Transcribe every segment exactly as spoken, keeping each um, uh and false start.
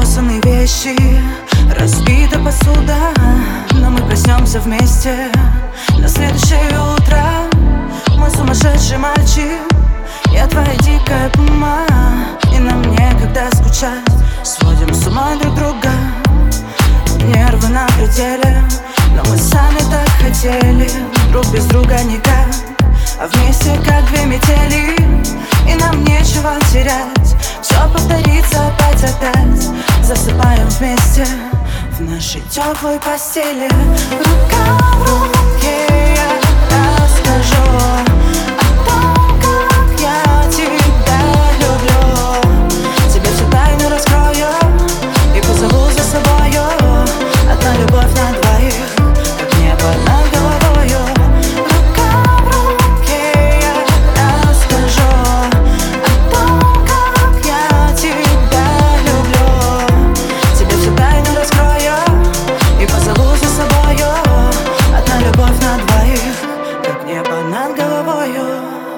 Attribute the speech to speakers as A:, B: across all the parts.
A: разбросаны вещи, разбита посуда, но мы проснемся вместе на следующее утро. Мой сумасшедший мальчик, я твоя дикая пума, и нам некогда скучать, сводим с ума друг друга. Нервы на пределе, но мы сами так хотели, друг без друга никак, а вместе как две метели, и нам нечего терять. Все повторится опять-опять, засыпаем вместе в нашей теплой постели. Рука в руке я расскажу о том, как я тебя люблю. Тебе всю тайну раскрою и позову за собою. Одна любовь на двоих, как небо над головою. Рука в руке я расскажу о том, как я тебя люблю. Тебе всю тайну раскрою и позову за собою. Одна любовь на двоих, как небо над головою.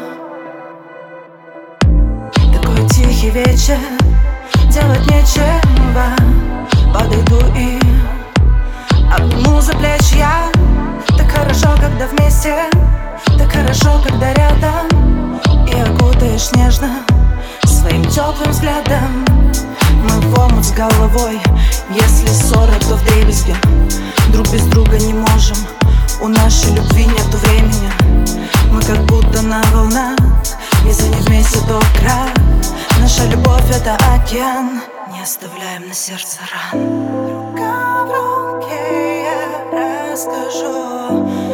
A: Такой тихий вечер, делать нечего, подойду и обниму за плечи я. Так хорошо, когда вместе, так хорошо, когда рядом, и окутаешь нежно своим теплым взглядом. Мы в омут с головой, если ссора, то вдребезги. Друг без друга не можем, у нашей любви нету времени. Мы как будто на волнах, если не вместе, то крах. Наша любовь — это океан, не оставляем на сердце ран. Рука в руке я расскажу